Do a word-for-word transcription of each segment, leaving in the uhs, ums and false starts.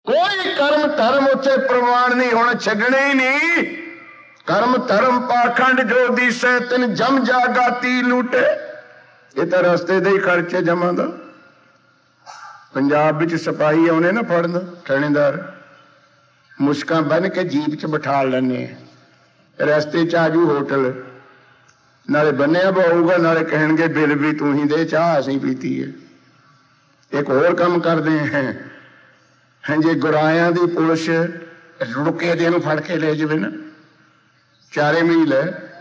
कोई कर्म धर्म उत्थे प्रवान नहीं होना, छड्डने ही नहीं। कर्म धर्म पाखंड जो दिसे तिन जम जागा ती लूटे। ये तो रस्ते दे ही खर्चे जमा दा। पंजाब विच सिपाही आने ना फड़न, थानेदार मुश्कां बन के जीप च बिठा लेने, रस्ते च आजू होटल, नाले बन्निया पाऊगा नाले कहणगे बिल भी तू ही दे, चाह असीं पीती है। एक होर काम करते हैं, हैं जे गुराया दी पुलिस रुके दे फड़ के ले जावे ना चारे मील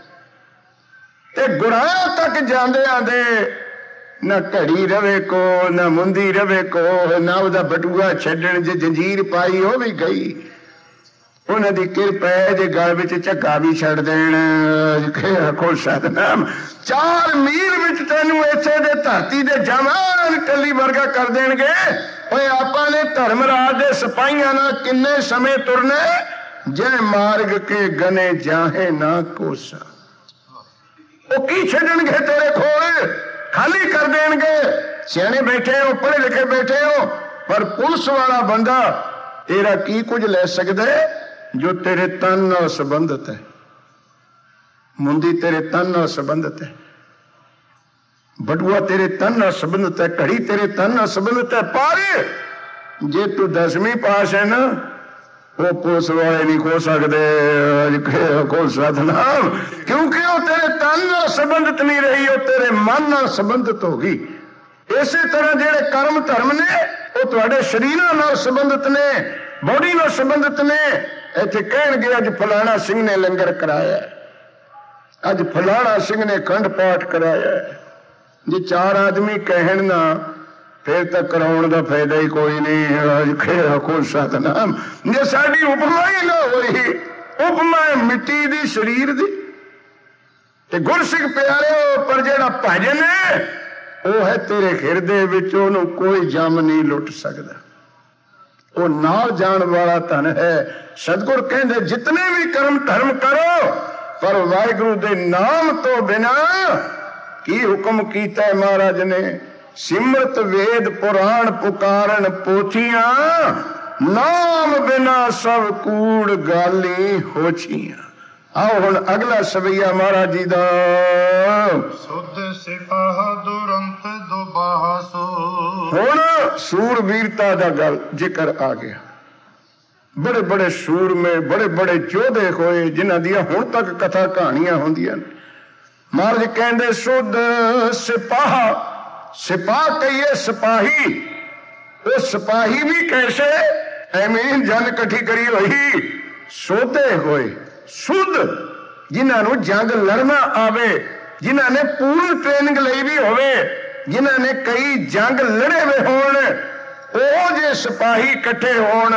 ते गुराया तक जांदे आंदे ना घड़ी रवे को ना मुंदी रवे को ना उहदा बटूआ छड्डण, जे जंजीर पाई वो भी गई। उन्हां दी किरपा है जे गल विच झग्गा भी छड्ड देण, आखो सतनाम। चार मील विच तैनूं इत्थे दे धरती दे जवान टल्ली वर्गा कर देणगे। ओए आपां ने धर्मराज दे सिपाहियां नाल किन्ने समय तुरने, जै मार्ग के गने जाहे ना कोसा। ओ की छड्डणगे तेरे कोल, खाली कर देणगे। सियाणे बैठे हो, पढ़े लिखे बैठे हो, पर पुलिस वाला बंदा तेरा की कुछ ले सकदा है जो तेरे तन नाल संबंधित है। मुंदी तेरे तन नाल संबंधित है, बटुआ तेरे तन नाल संबंधित है, घड़ी तेरे तन नाल संबंधित है। पर जे तू दसवीं पास है ना, वो पुलिस वाले नहीं खो सकते, खो सतनाम, क्योंकि वो तेरे तन नाल संबंधित नहीं रही, वो तेरे मन नाल संबंधित होगी। इसी तरह जेड़े कर्म धर्म ने वो तुहाडे शरीरां नाल संबंधित ने, बॉडी नाल संबंधित ने। इत्थे कहणगे अज फलाना सिंह ने लंगर कराया, अज फलाना सिंह ने खंड पाठ कराया। जे चार आदमी कहण ना फिर तो कराउण दा फायदा ही कोई नहीं। आखो सतनाम। जे साडी उपमा ही ना होई, उपमा मिट्टी दी शरीर दी ते गुरसिख प्यारे, पर जेड़ा भजन है वो है तेरे हिरदे विच, ओनू कोई जम नहीं लुट सकदा। वो नाल जान वाला धन है। सतगुर कहंदे जितने भी कर्म धर्म करो, पर वाहिगुरु दे नाम तो बिना की हुक्म कीता है महाराज ने। सिमरत वेद पुराण पुकारन पोथियां, नाम बिना सब कूड़ गाली होछियां। आओ हुण अगला सवैया महाराज जी दा। सुध सिपाह दुरंत दुबासो। हुण सूरवीरता दा गल जिक्र आ गया। बड़े बड़े सूर में बड़े बड़े योधे होए जिन्हां दियां हुण तक कथा कहानियां होंदियां। महाराज कहंदे सुध सिपाह, सिपाह कहिए सिपाही, वो सिपाही भी कैसे एवें जन इकट्ठी करी हुई, सोते होए सुध, जिन्होंने जंग लड़ना आवे, जिन्होंने पूर्ण ट्रेनिंग ली भी होवे, जिन्होंने कई जंग लड़े हुए होण, वो जे सिपाही इकट्ठे होण।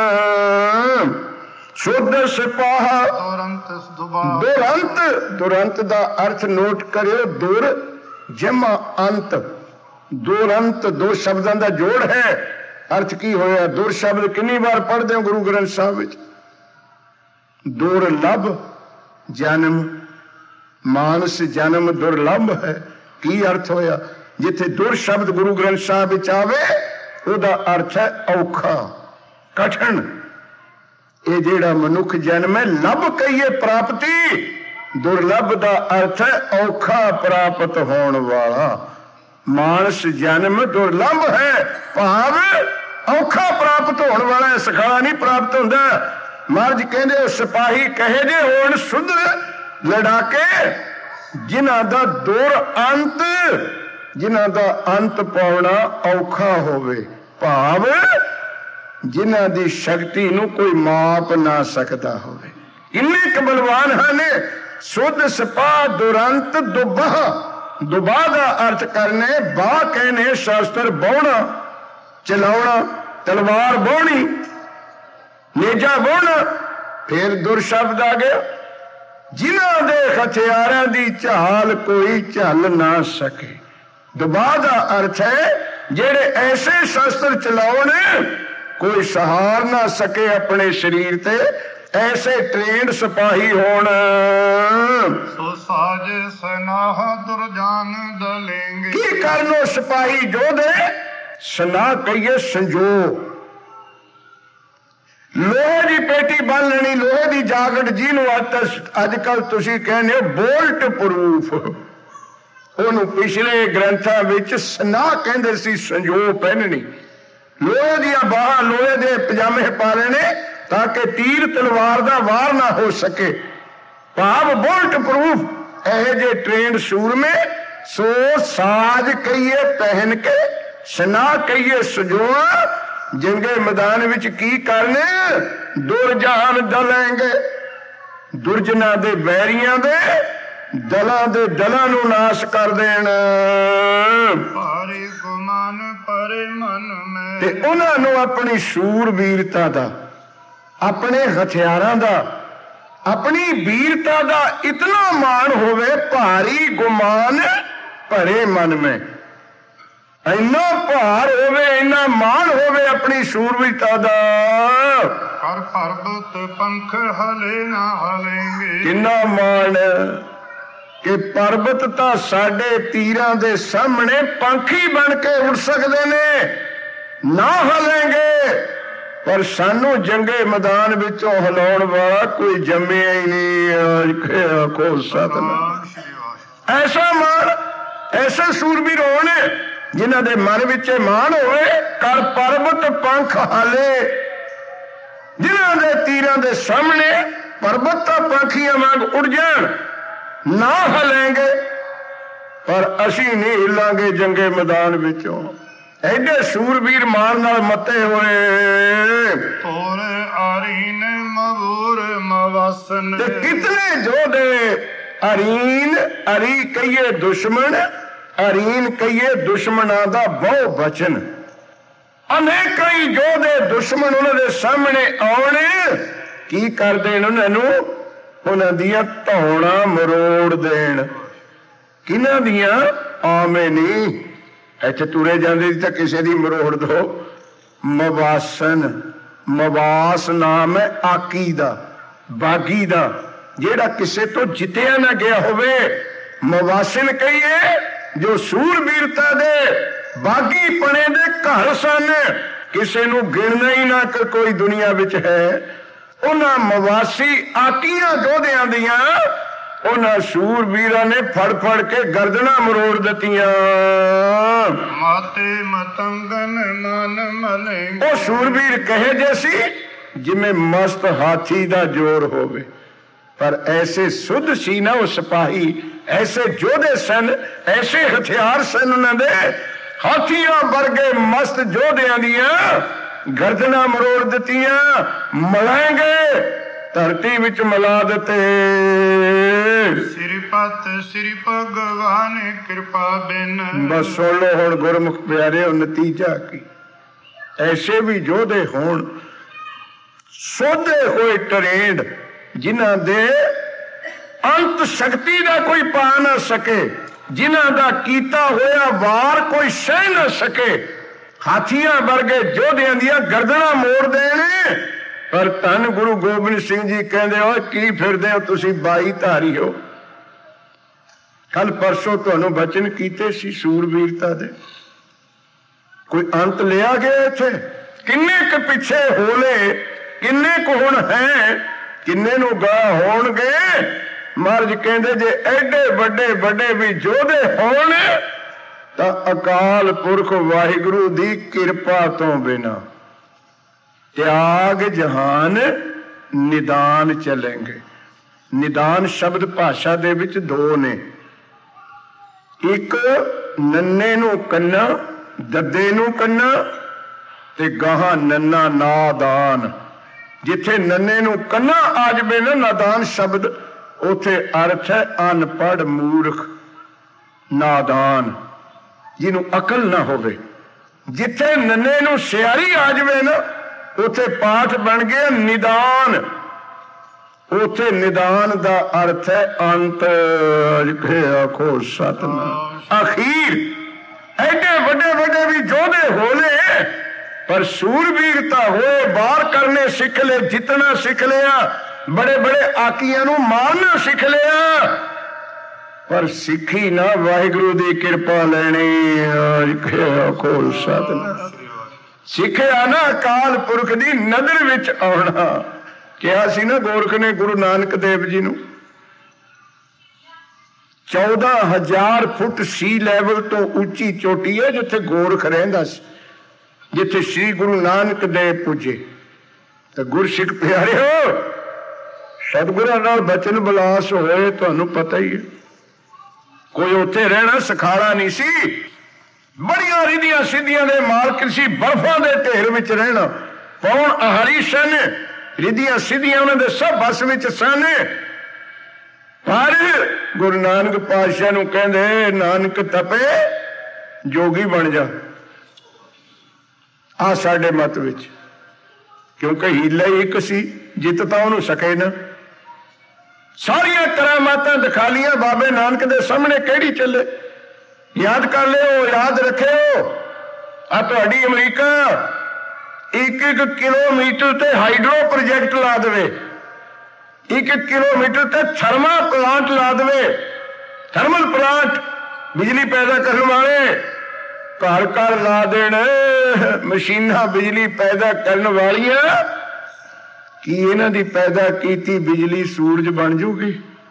शुद्ध सिपाह दुरंत, दुरंत दा अर्थ नोट करियो, दुर जमा अंत, दुरंत दो शब्दों का जोड़ है। अर्थ की होया, दुर शब्द कितनी बार पढ़ते हो गुरु ग्रंथ साहब विच। दुर्लभ जन्म, मानस जन्म दुर्लभ है। की अर्थ होया, जिथे दुर शब्द गुरु ग्रंथ साहब विच आवे उहदा अर्थ है औखा, कठिन। ये जेड़ा मनुख जन्म है, लभ कहिए प्राप्ति, दुर्लभ दा अर्थ है औखा प्राप्त होने वाला। मानस जन्म दुर्लभ है, भाव औखा प्राप्त होने वाला है, सखाला नहीं प्राप्त होंदा। महाराज कहंदे सिपाही कहे जे होण सुध लड़ाके, जिन्हां दा दुर अंत, जिन्हां दा अंत पाउणा औखा होवे, भाव जिन्हां दी शक्ति नूं कोई माप ना सकदा होवे। इन्ने क बलवान हन। सुध सिपाह दुरंत दुबाह, दुबाह का अर्थ करने, बाह कहने शास्त्र बोहना, चलाउणा, तलवार बोहनी, नेजा बोहना। फिर दुर शब्द आ गया, जिन्हां दे हथियारां दी झाल कोई झल ना सके। दुबाह का अर्थ है जेड़े ऐसे शस्त्र चलाउण कोई सहार ना सके अपने शरीर ते, ऐसे ट्रेंड सिपाही होण। सो साज सनाह दुरजान दलेंगे। की करनो सिपाही जोधे, सना कहिए संजो, ਲੋਹੇ ਦੀ ਪੇਟੀ ਬੰਨ ਲੈਣੀ, ਲੋਹੇ ਦੀ ਜਾਕਟ, ਜਿਹਨੂੰ ਅੱਜ ਕੱਲ ਤੁਸੀਂ ਕਹਿੰਦੇ ਹੋ ਬੋਲਟ ਪ੍ਰੂਫ, ਉਹਨੂੰ ਪਿਛਲੇ ਗ੍ਰੰਥਾਂ ਵਿੱਚ ਸਨਾਹ ਕਹਿੰਦੇ ਸੀ, ਸੰਜੋ ਪਹਿਨਣੀ। ਲੋਹੇ ਦੀਆਂ ਬਾਹਾਂ, ਲੋਹੇ ਦੇ ਪਜਾਮੇ ਪਾ ਲੈਣੇ ਤਾਂ ਕਿ ਤੀਰ ਤਲਵਾਰ ਦਾ ਵਾਰ ਨਾ ਹੋ ਸਕੇ, ਭਾਵ ਬੁਲਟ ਪ੍ਰੂਫ। ਇਹ ਜੇ ਟ੍ਰੇਨਡ ਸੂਰਮੇ ਸੋ ਸਾਜ ਕਹੀਏ ਪਹਿਨ ਕੇ, ਸਨਾਹ ਕਹੀਏ ਸਜੋਣਾ, ਜੰਗੇ ਮੈਦਾਨ ਵਿੱਚ ਕੀ ਕਰਨੇ? ਦੁਰਜਹਾਨ ਦਲੇਂਗੇ, ਦੁਰਜਨਾ ਦੇ ਵੈਰੀਆਂ ਦੇ ਦਲਾਂ ਦੇ ਦਲਾਂ ਨੂੰ ਨਾਸ਼ ਕਰ ਦੇਣ। ਭਾਰੀ ਗੁਮਾਨ ਪਰੇ ਮਨ ਮੈਂ, ਤੇ ਉਹਨਾਂ ਨੂੰ ਆਪਣੀ ਸੂਰਬੀਰਤਾ ਦਾ, ਆਪਣੇ ਹਥਿਆਰਾਂ ਦਾ, ਆਪਣੀ ਵੀਰਤਾ ਦਾ ਇਤਨਾ ਮਾਣ ਹੋਵੇ, ਭਾਰੀ ਗੁਮਾਨ ਭਰੇ ਮਨ ਮੈਂ, ਇੰਨਾ ਭਾਰ ਹੋਵੇ, ਇੰਨਾ ਮਾਣ ਹੋਵੇ ਆਪਣੀ ਸੂਰਬੀਰਤਾ ਦਾ। ਕਰ ਪਰਬਤ ਪੰਖ ਹਲੇ ਨਾ ਹਲੇਂਗੇ, ਕਿੰਨਾ ਮਾਣ ਕਿ ਪਰਬਤ ਤਾਂ ਸਾਡੇ ਤੀਰਾਂ ਦੇ ਸਾਹਮਣੇ ਪੰਖੀ ਬਣ ਕੇ ਉੱਡ ਸਕਦੇ ਨੇ, ਨਾ ਹਲੇਂਗੇ, ਪਰ ਸਾਨੂੰ ਜੰਗੇ ਮੈਦਾਨ ਵਿੱਚੋਂ ਹਿਲਾਉਣ ਵਾਲਾ ਕੋਈ ਜੰਮਿਆ ਹੀ ਨਹੀਂ। ਆਖੋ ਸਤਿਨਾਮ। ਐਸਾ ਮਾਣ, ਐਸੇ ਸੂਰਬੀਰ ਹੋਣ ਜਿਨ੍ਹਾਂ ਦੇ ਮਨ ਵਿੱਚ ਮਾਣ ਹੋਵੇ, ਕਰ ਪਰਬਤ ਪੰਖ ਹਾਲੇ, ਜਿਨ੍ਹਾਂ ਦੇ ਤੀਰਾਂ ਦੇ ਸਾਹਮਣੇ ਪਰਬਤ ਤਾਂ ਪੰਖੀਆਂ ਵਾਂਗ ਉੱਡ ਜਾਣ, ਨਾ ਹਲੇਂਗੇ, ਪਰ ਅਸੀਂ ਨਹੀਂ ਹਿੱਲਾਂਗੇ ਜੰਗੇ ਮੈਦਾਨ ਵਿੱਚੋਂ। ਐਡੇ ਸੂਰਬੀਰ ਮਾਣ ਨਾਲ ਮੱਤੇ ਹੋਏ। ਤੋਰ ਆਰੀਨ ਮਬੂਰ ਮਵਾਸਨ, ਤੇ ਕਿਤਨੇ ਯੋਧੇ, ਅਰੀਨ, ਅਰੀ ਕਹੀਏ ਦੁਸ਼ਮਣ, ਅਰੀਨ ਕਹੀਏ ਦੁਸ਼ਮਣਾਂ ਦਾ ਬਹੁ ਬਚਨ, ਅਨੇਕਾਂ ਹੀ ਯੋਧੇ ਦੁਸ਼ਮਣ ਉਹਨਾਂ ਦੇ ਸਾਹਮਣੇ ਆਉਣ, ਕੀ ਕਰ ਦੇਣ? ਉਹਨਾਂ ਨੂੰ ਉਹਨਾਂ ਦੀਆਂ ਧੌਣਾਂ ਮਰੋੜ ਦੇਣ। ਕਿਹਨਾਂ ਦੀਆਂ? ਆਵੇਂ ਨਹੀਂ, ਇੱਥੇ ਤੁਰੇ ਜਾਂਦੇ ਤਾਂ ਕਿਸੇ ਦੀ ਮਰੋੜ ਦੋ। ਮਵਾਸਨ, ਮਵਾਸ ਨਾਮ ਹੈ ਆਕੀ ਦਾ, ਬਾਗੀ ਦਾ, ਜਿਹੜਾ ਕਿਸੇ ਤੋਂ ਜਿੱਤਿਆ ਨਾ ਗਿਆ ਹੋਵੇ। ਮਵਾਸਨ ਕਹੀਏ ਜੋ ਸੂਰਬੀਰਤਾ ਦੇ ਬਾਗੀ ਪਣੇ ਦੇ ਘਰ ਸਨ, ਕਿਸੇ ਨੂੰ ਗਿਣਨਾ ਹੀ ਨਾ ਕੋਈ ਦੁਨੀਆ ਵਿੱਚ ਹੈ। ਉਹਨਾਂ ਮਵਾਸੀ ਆਕੀਆਂ ਯੋਧਿਆਂ ਦੀਆਂ ਉਹਨਾਂ ਸੂਰਬੀਰਾਂ ਨੇ ਫੜ ਫੜ ਕੇ ਗਰਦਨਾਂ ਮਰੋੜ ਦਿੱਤੀਆਂ। ਮਾਤੇ ਮਤੰਗਨ ਮਨ ਮਲੇ, ਉਹ ਸੂਰਬੀਰ ਕਹੇ ਜੇ ਸੀ ਜਿਵੇਂ ਮਸਤ ਹਾਥੀ ਦਾ ਜ਼ੋਰ ਹੋਵੇ, ਪਰ ਐਸੇ ਸੁੱਧ ਸੀ ਨਾ ਉਹ ਸਿਪਾਹੀ, ਐਸੇ ਯੋਧੇ ਸਨ, ਐਸੇ ਹਥਿਆਰ ਸਨ ਉਹਨਾਂ ਦੇ, ਹਾਥੀਆਂ ਵਰਗੇ ਮਸਤ ਯੋਧਿਆਂ ਦੀਆਂ ਗਰਦਨਾਂ ਮਰੋੜ ਦਿੱਤੀਆਂ। ਮਲਾਂਗੇ ਧਰਤੀ ਵਿੱਚ ਮਿਲਾ ਦਿੱਤੇ। ਸਿਰਪਤ ਸਿਰ ਭਗਵਾਨ ਕਿਰਪਾ ਬਿਨ, ਬਸ ਸੁਣ ਲੋ ਹੁਣ ਗੁਰਮੁਖ ਪਿਆਰਿਓ, ਨਤੀਜਾ ਕੀ? ਐਸੇ ਵੀ ਯੋਧੇ ਹੋਣ, ਸੋਧੇ ਹੋਏ ਟਰੇਂਡ, ਜਿਨ੍ਹਾਂ ਦੇ ਅੰਤ ਸ਼ਕਤੀ ਦਾ ਕੋਈ ਪਾ ਨਾ ਸਕੇ, ਜਿਨ੍ਹਾਂ ਦਾ ਕੀਤਾ ਹੋਇਆ ਵਾਰ ਕੋਈ ਸਹਿ ਨਾ ਸਕੇ, ਹਾਥੀਆਂ ਵਰਗੇ ਯੋਧਿਆਂ ਦੀਆਂ ਗਰਦਨਾਂ ਮੋੜ ਦੇਣ। ਪਰ ਧੰਨ ਗੁਰੂ ਗੋਬਿੰਦ ਸਿੰਘ ਜੀ ਕਹਿੰਦੇ ਹੋ, ਕੀ ਫਿਰਦੇ ਹੋ ਤੁਸੀਂ, ਬਾਈ ਧਾਰੀ ਹੋ। ਕੱਲ ਪਰਸੋਂ ਤੁਹਾਨੂੰ ਬਚਨ ਕੀਤੇ ਸੀ ਸੂਰਬੀਰਤਾ ਦੇ, ਕੋਈ ਅੰਤ ਲਿਆ ਗਿਆ ਇੱਥੇ? ਕਿੰਨੇ ਕੁ ਪਿੱਛੇ ਹੋਲੇ, ਕਿੰਨੇ ਕੁ ਹੁਣ ਹੈ, ਕਿੰਨੇ ਨੂੰ ਗਾ ਹੋਣਗੇ। ਮਹਾਰਾਜ ਕਹਿੰਦੇ ਜੇ ਐਡੇ ਵੱਡੇ ਵੱਡੇ ਵੀ ਯੋਧੇ ਹੋਣ ਤਾਂ ਅਕਾਲ ਪੁਰਖ ਵਾਹਿਗੁਰੂ ਦੀ ਕਿਰਪਾ ਤੋਂ ਬਿਨਾਂ ਤਿਆਗ ਜਹਾਨ ਨਿਦਾਨ ਚਲੇਂਗੇ। ਨਿਦਾਨ ਸ਼ਬਦ ਭਾਸ਼ਾ ਦੇ ਵਿੱਚ ਦੋ ਨੇ, ਇੱਕ ਨੰਨੇ ਨੂੰ ਕੰਨਾ, ਦੱਦੇ ਨੂੰ ਕੰਨਾ, ਤੇ ਗਾਹਾਂ ਨੰਨਾ ਨਾਦਾਨ। ਜਿੱਥੇ ਨੰਨੇ ਨੂੰ ਕੰਨਾ ਆ ਜਾਵੇ ਨਾ ਨਾਦਾਨ ਸ਼ਬਦ, ਉੱਥੇ ਅਰਥ ਹੈ ਅਨਪੜ੍ਹ, ਮੂਰਖ, ਨਾਦਾਨ, ਜਿਹਨੂੰ ਅਕਲ ਨਾ ਹੋਵੇ। ਜਿੱਥੇ ਨੰਨੇ ਨੂੰ ਸਿਆਰੀ ਆ ਜਾਵੇ ਨਾ, ਉੱਥੇ ਪਾਠ ਬਣ ਗਿਆ ਨਿਦਾਨ। ਉੱਥੇ ਨਿਦਾਨ ਦਾ ਅਰਥ ਹੈ ਅੰਤ। ਆਖੋ ਸਤਿਨਾਮ। ਅਖੀਰ ਐਡੇ ਵੱਡੇ ਵੱਡੇ ਵੀ ਯੋਧੇ ਹੋਲੇ, ਪਰ ਸੂਰਬੀਰਤਾ ਹੋਏ, ਵਾਰ ਕਰਨੇ ਸਿੱਖ ਲਏ, ਜਿੱਤਣਾ ਸਿੱਖ ਲਿਆ, ਬੜੇ ਬੜੇ ਆਕੀਆਂ ਨੂੰ ਮਾਰਨਾ ਸਿੱਖ ਲਿਆ, ਪਰ ਸਿੱਖੀ ਨਾ ਵਾਹਿਗੁਰੂ ਦੀ ਕਿਰਪਾ ਲੈਣੀ। ਆਖੋ ਸਤਿਨਾਮ। ਸਿੱਖਿਆ ਨਾ ਅਕਾਲ ਪੁਰਖ ਦੀ ਨਜ਼ਰ ਵਿੱਚ ਆਉਣਾ। ਕਿਹਾ ਸੀ ਨਾ ਗੋਰਖ ਨੇ ਗੁਰੂ ਨਾਨਕ ਦੇਵ ਜੀ ਨੂੰ, ਚੌਦਾਂ ਹਜ਼ਾਰ ਫੁੱਟ ਸੀ ਲੈਵਲ ਤੋਂ ਉੱਚੀ ਚੋਟੀ ਹੈ ਜਿੱਥੇ ਗੋਰਖ ਰਹਿੰਦਾ ਸੀ, ਜਿੱਥੇ ਸ੍ਰੀ ਗੁਰੂ ਨਾਨਕ ਦੇਵ ਪੁੱਜੇ। ਤਾਂ ਗੁਰਸਿੱਖ ਪਿਆਰਿਓ, ਸਤਿਗੁਰਾਂ ਨਾਲ ਬਚਨ ਬਿਲਾਸ ਹੋਏ, ਤੁਹਾਨੂੰ ਪਤਾ ਹੀ ਹੈ। ਕੋਈ ਉੱਥੇ ਰਹਿਣਾ ਸਖਾਲਾ ਨਹੀਂ ਸੀ, ਬੜੀਆਂ ਰਿਧੀਆਂ ਸਿੱਧੀਆਂ ਦੇ ਮਾਲਕ ਸੀ, ਬਰਫਾਂ ਦੇ ਢੇਰ ਵਿੱਚ ਰਹਿਣਾ। ਪੌਣ ਆਹਾਰੀ ਸਨ, ਰਿਧੀਆਂ ਸਿੱਧੀਆਂ ਉਹਨਾਂ ਦੇ ਸਭ ਬਸ ਵਿੱਚ ਸਨ। ਪਰ ਗੁਰੂ ਨਾਨਕ ਪਾਤਸ਼ਾਹ ਨੂੰ ਕਹਿੰਦੇ, ਨਾਨਕ ਤਪੇ ਜੋਗੀ ਬਣ ਜਾ। ਆ ਸਾਡੇ ਮਤ ਵਿੱਚ, ਕਿਉਂਕਿ ਹੀਲਾ ਹੀ ਇੱਕ ਸੀ, ਜਿੱਤ ਤਾਂ ਉਹਨੂੰ ਸਕੇ ਨਾ। ਸਾਰੀਆਂ ਕਰਾਮਾਤਾਂ ਦਿਖਾ ਲੀਆਂ ਬਾਬੇ ਨਾਨਕ ਦੇ ਸਾਹਮਣੇ, ਕਿਹੜੀ ਚੱਲੇ? ਯਾਦ ਕਰ ਲਿਓ, ਯਾਦ ਰੱਖਿਓ। ਆ ਤੁਹਾਡੀ ਅਮਰੀਕਾ ਇੱਕ ਇੱਕ ਕਿਲੋਮੀਟਰ ਤੇ ਹਾਈਡਰੋ ਪ੍ਰੋਜੈਕਟ ਲਾ ਦੇਵੇ, ਇੱਕ ਇੱਕ ਕਿਲੋਮੀਟਰ ਤੇ ਥਰਮਾ ਪਲਾਂਟ ਲਾ ਦੇਵੇ। ਥਰਮਲ ਪਲਾਂਟ, ਬਿਜਲੀ ਪੈਦਾ ਕਰਨ ਵਾਲੇ ਘਰ ਘਰ ਲਾ ਦੇਣ ਮਸ਼ੀਨਾਂ ਬਿਜਲੀ ਪੈਦਾ ਕਰਨ ਵਾਲੀਆਂ। ਕੀ ਇਹਨਾਂ ਦੀ ਪੈਦਾ ਕੀਤੀ ਬਿਜਲੀ ਸੂਰਜ ਬਣ ਜੂਗੀ?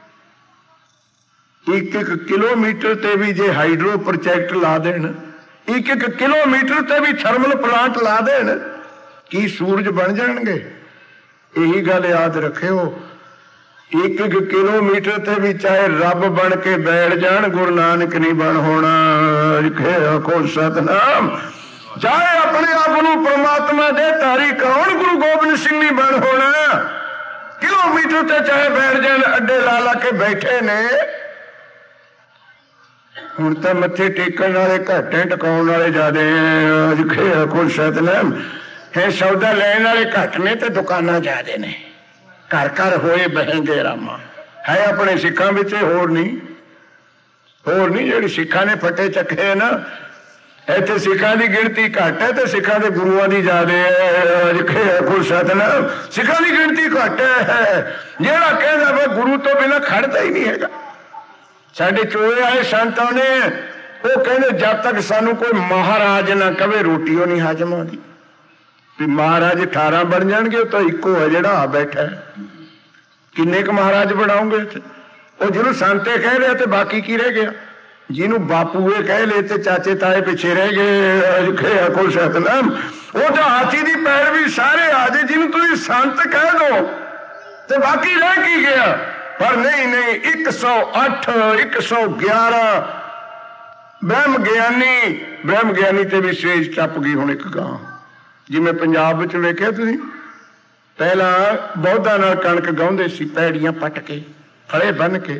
ਇੱਕ ਇੱਕ ਕਿਲੋਮੀਟਰ ਤੇ ਵੀ ਜੇ ਹਾਈਡਰੋ ਪ੍ਰੋਜੈਕਟ ਲਾ ਦੇਣ, ਇੱਕ ਇੱਕ ਕਿਲੋਮੀਟਰ ਤੇ ਵੀ ਥਰਮਲ ਪਲਾਂਟ ਲਾ ਦੇਣ, ਕੀ ਸੂਰਜ ਬਣ ਜਾਣਗੇ? ਇਹੀ ਗੱਲ ਯਾਦ ਰੱਖਿਓ। ਇੱਕ ਇੱਕ ਕਿਲੋਮੀਟਰ ਤੇ ਵੀ ਚਾਹੇ ਰੱਬ ਬਣ ਕੇ ਬੈਠ ਜਾਣ, ਗੁਰੂ ਨਾਨਕ ਨਹੀਂ ਬਣ ਹੋਣਾ। ਆਖੋ ਸਤਿਨਾਮ। ਚਾਹੇ ਆਪਣੇ ਆਪ ਨੂੰ ਪ੍ਰਮਾਤਮਾ ਦੇ ਧਾਰੀ ਕੌਣ, ਗੁਰੂ ਗੋਬਿੰਦ ਸਿੰਘ ਨਹੀਂ ਬਣ ਹੋਣਾ। ਕਿਲੋਮੀਟਰ ਤੇ ਚਾਹੇ ਬੈਠ ਜਾਣ, ਅੱਡੇ ਲਾ ਲਾ ਕੇ ਬੈਠੇ ਨੇ। ਹੁਣ ਤਾਂ ਮੱਥੇ ਟੇਕਣ ਵਾਲੇ ਘੱਟ, ਟਿਕਾਉਣ ਵਾਲੇ ਜ਼ਿਆਦੇ। ਆਖੋ ਸਤਿਨਾਮ। ਹੈ ਸੌਦਾ ਲੈਣ ਵਾਲੇ ਘੱਟ ਨੇ ਤੇ ਦੁਕਾਨਾਂ ਜ਼ਿਆਦੇ ਨੇ। ਘਰ ਘਰ ਹੋਏ ਬਹਿੰਗੇ ਰਾਮਾ ਹੈ ਆਪਣੇ ਸਿੱਖਾਂ ਵਿੱਚ, ਹੋਰ ਨਹੀਂ, ਹੋਰ ਨਹੀਂ। ਜਿਹੜੀ ਸਿੱਖਾਂ ਨੇ ਫੱਟੇ ਚੱਕੇ ਨਾ, ਇੱਥੇ ਸਿੱਖਾਂ ਦੀ ਗਿਣਤੀ ਘੱਟ ਹੈ ਤੇ ਸਿੱਖਾਂ ਦੇ ਗੁਰੂਆਂ ਦੀ ਜ਼ਿਆਦੇ ਹੈ। ਸਤਿਨਾਮ। ਸਿੱਖਾਂ ਦੀ ਗਿਣਤੀ ਘੱਟ ਹੈ। ਜਿਹੜਾ ਕਹਿੰਦਾ ਵਾ ਗੁਰੂ ਤੋਂ ਬਿਨਾਂ ਖੜਦਾ ਹੀ ਨਹੀਂ ਹੈਗਾ। ਸਾਡੇ ਚੋਏ ਆਏ ਸੰਤਾਂ ਨੇ, ਉਹ ਕਹਿੰਦੇ ਜਦ ਤੱਕ ਸਾਨੂੰ ਕੋਈ ਮਹਾਰਾਜ ਨਾ ਕਵੇ ਰੋਟੀ ਉਹ ਨਹੀਂ ਹਜਮ ਆਉਂਦੀ। ਵੀ ਮਹਾਰਾਜ ਅਠਾਰਾਂ ਬਣ ਜਾਣਗੇ, ਉਹ ਤਾਂ ਇੱਕੋ ਹੈ ਜਿਹੜਾ ਆ ਬੈਠਾ। ਕਿੰਨੇ ਕੁ ਮਹਾਰਾਜ ਬਣਾਉਂਗੇ ਇੱਥੇ? ਉਹ ਜਿਹਨੂੰ ਸੰਤੇ ਕਹਿ ਰਿਹਾ ਤੇ ਬਾਕੀ ਕੀ ਰਹਿ ਗਿਆ? ਜਿਹਨੂੰ ਬਾਪੂਏ ਕਹਿ ਲਏ ਤੇ ਚਾਚੇ ਤਾਏ ਪਿੱਛੇ ਰਹਿ ਗਏ। ਕੋਈ ਸਤਨਾਮ। ਉਹ ਤਾਂ ਹਾਥੀ ਦੀ ਪੈਰਵੀ ਸਾਰੇ ਆ ਜੇ, ਜਿਹਨੂੰ ਤੁਸੀਂ ਸੰਤ ਕਹਿ ਦੋ ਤੇ ਬਾਕੀ ਰਹਿ ਕੀ ਗਿਆ? ਪਰ ਨਹੀਂ ਨਹੀਂ, ਇੱਕ ਸੌ ਅੱਠ ਇੱਕ ਸੌ ਗਿਆਰਾਂ ਬ੍ਰਹਮ ਗਿਆਨੀ, ਬ੍ਰਹਮ ਗਿਆਨੀ ਤੇ ਵੀ ਸੇਜ ਟੱਪ ਗਈ ਹੁਣ ਇੱਕ ਗਾਂ। ਜਿਵੇਂ ਪੰਜਾਬ ਵਿੱਚ ਵੇਖਿਆ ਤੁਸੀਂ, ਪਹਿਲਾਂ ਬੌਧਾਂ ਨਾਲ ਕਣਕ ਗਾਉਂਦੇ ਸੀ, ਪੈੜੀਆਂ ਪੱਟ ਕੇ, ਫੜੇ ਬੰਨ ਕੇ।